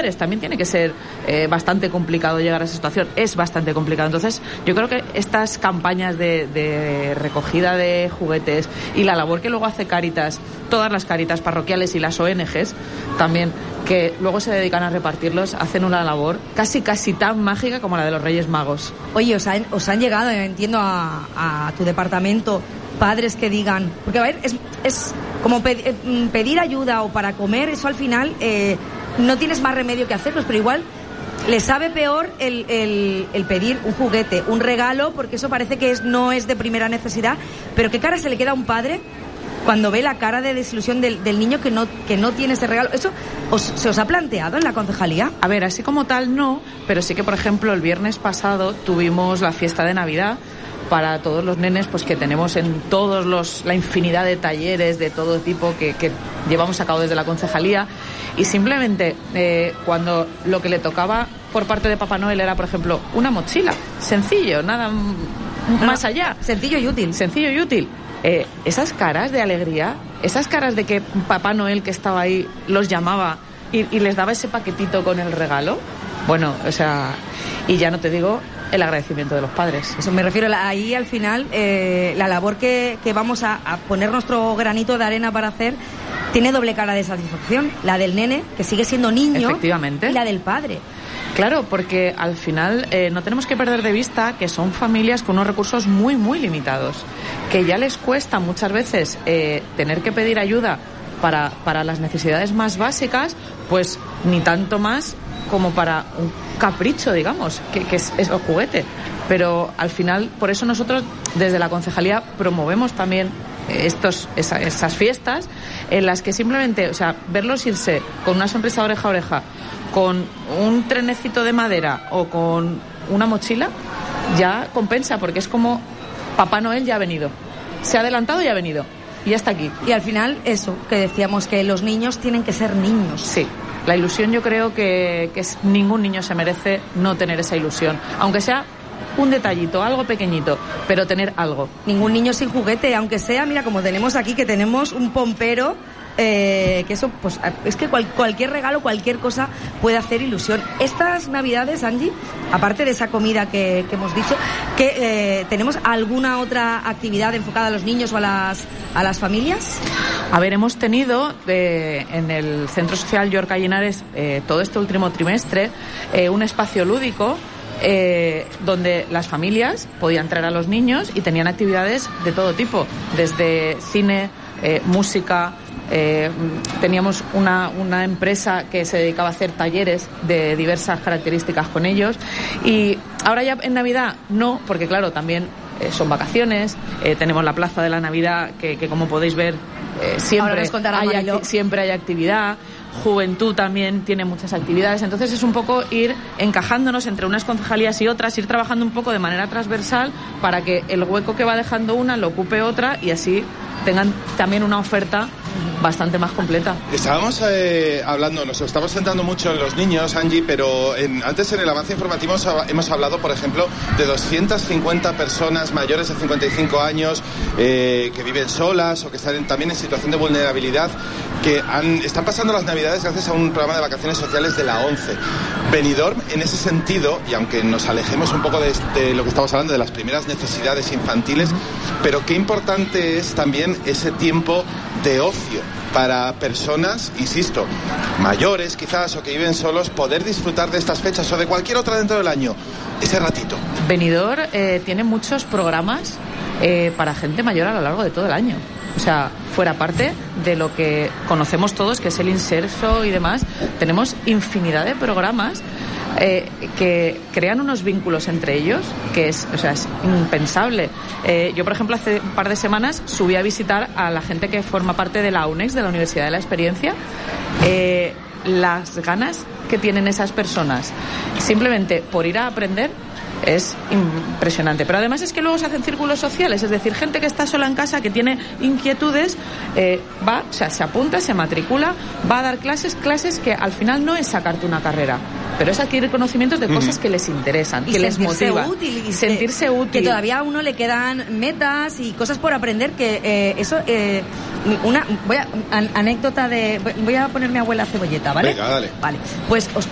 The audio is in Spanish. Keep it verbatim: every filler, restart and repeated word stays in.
padres. También tiene que ser eh, bastante complicado llegar a esa situación. Es bastante complicado. Entonces, yo creo que estas campañas de, de recogida de juguetes y la labor que luego hace Cáritas, todas las Cáritas parroquiales y las O N Ges también, que luego se dedican a repartirlos, hacen una labor casi casi tan mágica como la de los Reyes Magos. Oye, os han, os han llegado, entiendo, a, a tu departamento padres que digan, porque a ver, es, es como pedir, pedir ayuda o para comer, eso al final eh, no tienes más remedio que hacerlos, pero igual les sabe peor el, el, el pedir un juguete, un regalo, porque eso parece que es, no es de primera necesidad, pero ¿qué cara se le queda a un padre cuando ve la cara de desilusión del, del niño que no, que no tiene ese regalo? ¿Eso os, se os ha planteado en la concejalía? A ver, así como tal no, pero sí que, por ejemplo, el viernes pasado tuvimos la fiesta de Navidad para todos los nenes, pues que tenemos en todos los, la infinidad de talleres de todo tipo que, que llevamos a cabo desde la concejalía, y simplemente eh, cuando lo que le tocaba por parte de Papá Noel era, por ejemplo, una mochila, sencillo, nada m- no, más allá. Sencillo y útil. Sencillo y útil. Eh, esas caras de alegría, esas caras de que Papá Noel que estaba ahí los llamaba y, y les daba ese paquetito con el regalo, bueno, o sea, y ya no te digo el agradecimiento de los padres. Eso me refiero, ahí al final eh, la labor que, que vamos a, a poner nuestro granito de arena para hacer tiene doble cara de satisfacción, la del nene, que sigue siendo niño, efectivamente, y la del padre. Claro, porque al final eh, no tenemos que perder de vista que son familias con unos recursos muy, muy limitados, que ya les cuesta muchas veces eh, tener que pedir ayuda para, para las necesidades más básicas, pues ni tanto más como para un capricho, digamos, que, que es, es el juguete. Pero al final, por eso nosotros desde la concejalía promovemos también estos, esa, esas fiestas en las que simplemente, o sea, verlos irse con una sonrisa oreja a oreja, con un trenecito de madera o con una mochila, ya compensa, porque es como Papá Noel ya ha venido, se ha adelantado y ha venido, y ya está aquí. Y al final eso, que decíamos, que los niños tienen que ser niños. Sí, la ilusión, yo creo que, que es, ningún niño se merece no tener esa ilusión, aunque sea un detallito, algo pequeñito, pero tener algo. Ningún niño sin juguete, aunque sea, mira, como tenemos aquí, que tenemos un pompero, eh, que eso, pues, es que cual, cualquier regalo, cualquier cosa puede hacer ilusión. Estas Navidades, Angie, aparte de esa comida que, que hemos dicho, que eh, ¿tenemos alguna otra actividad enfocada a los niños o a las, a las familias? A ver, hemos tenido eh, en el Centro Social Llorca y Henares eh, todo este último trimestre eh, un espacio lúdico Eh, donde las familias podían traer a los niños y tenían actividades de todo tipo, desde cine, eh, música, eh, teníamos una, una empresa que se dedicaba a hacer talleres de diversas características con ellos, y ahora ya en Navidad no, porque claro, también eh, son vacaciones, eh, tenemos la Plaza de la Navidad que, que como podéis ver eh, siempre, hay acti- siempre hay actividad. Juventud también tiene muchas actividades, entonces es un poco ir encajándonos entre unas concejalías y otras, ir trabajando un poco de manera transversal para que el hueco que va dejando una lo ocupe otra y así tengan también una oferta bastante más completa. Estábamos eh, hablando, nos estamos centrando mucho en los niños, Angie, pero en, antes en el avance informativo hemos hablado, por ejemplo, de doscientas cincuenta personas mayores de cincuenta y cinco años eh, que viven solas o que están en, también en situación de vulnerabilidad, que han, están pasando las Navidades gracias a un programa de vacaciones sociales de la ONCE. Benidorm, en ese sentido, y aunque nos alejemos un poco de, de lo que estamos hablando, de las primeras necesidades infantiles, pero qué importante es también ese tiempo de ocio para personas, insisto, mayores quizás o que viven solos, poder disfrutar de estas fechas o de cualquier otra dentro del año, ese ratito. Benidorm eh, tiene muchos programas eh, para gente mayor a lo largo de todo el año. O sea, fuera parte de lo que conocemos todos, que es el inserso y demás, tenemos infinidad de programas eh, que crean unos vínculos entre ellos que es, o sea, es impensable. Eh, yo, por ejemplo, hace un par de semanas subí a visitar a la gente que forma parte de la U N E X, de la Universidad de la Experiencia. Eh, las ganas que tienen esas personas simplemente por ir a aprender es impresionante, pero además es que luego se hacen círculos sociales, es decir, gente que está sola en casa, que tiene inquietudes, eh, va, o sea, se apunta, se matricula, va a dar clases, clases que al final no es sacarte una carrera, pero es adquirir conocimientos de cosas que les interesan, y que les motiva, útil, y sentirse que, útil, que todavía a uno le quedan metas y cosas por aprender, que eh, eso, eh, una, voy a, an, anécdota de, voy a poner mi abuela Cebolleta, ¿vale? Venga, dale. Vale, pues os